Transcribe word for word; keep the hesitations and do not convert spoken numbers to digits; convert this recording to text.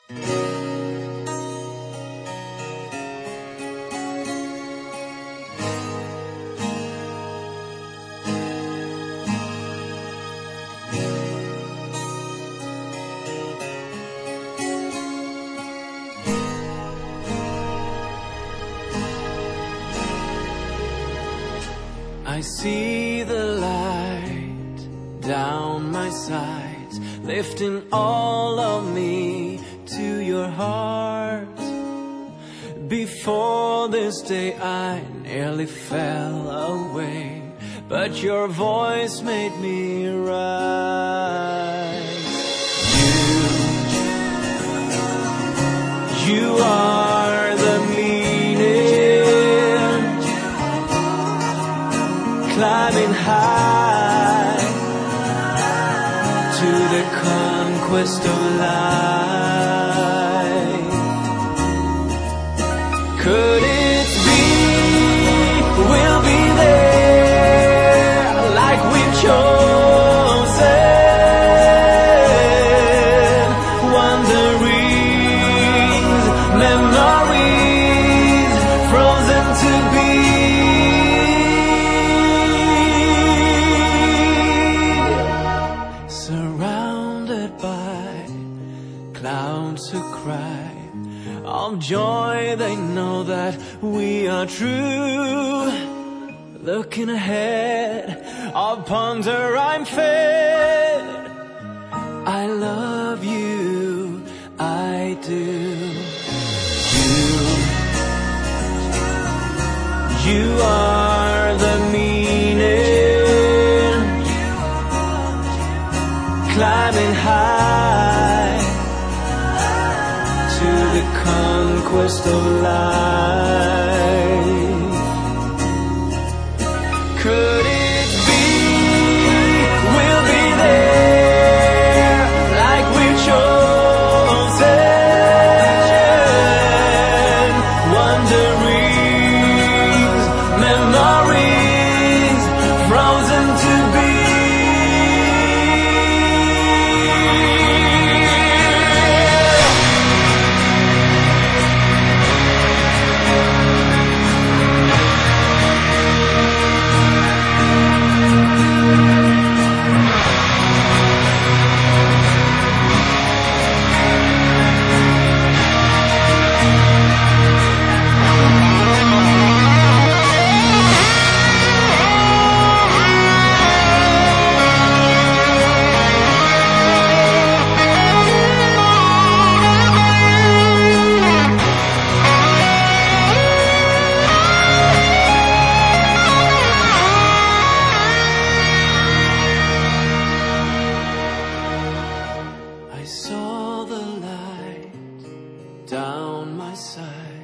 I see the light down my sides, lifting all of me to your heart. Before this day I nearly fell away, but your voice made me rise. You, you are the meaning, climbing high to the conquest of life. Could it be we'll be there like we've chosen? Wanderings, memories frozen to be. Surrounded by clouds who cry of joy, they know that we are true. Looking ahead, of ponder I'm fed. I love you, I do. You, you are the meaning, climbing high to the conquest of life. Could it be we'll be there like we've chosen? Wanderings, memories frozen to be. I saw the light down my side.